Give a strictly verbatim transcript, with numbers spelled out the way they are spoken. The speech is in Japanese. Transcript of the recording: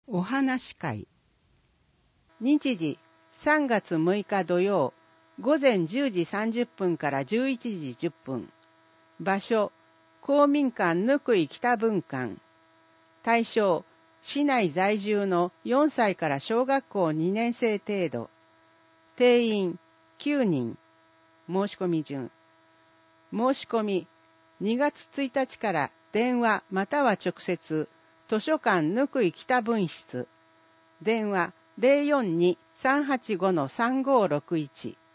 お話会。日時さんがつむいか土曜、午前じゅうじさんじゅっぷんからじゅういちじじゅっぷん。場所、公民館ぬくい北分館。対象、市内在住のよんさいから小学校にねんせい程度。定員きゅうにん。申し込み順。申し込み、にがつついたちから電話または直接、図書館ぬくい北分室。電話 ゼロよんに さんはちご さんごーろくいち。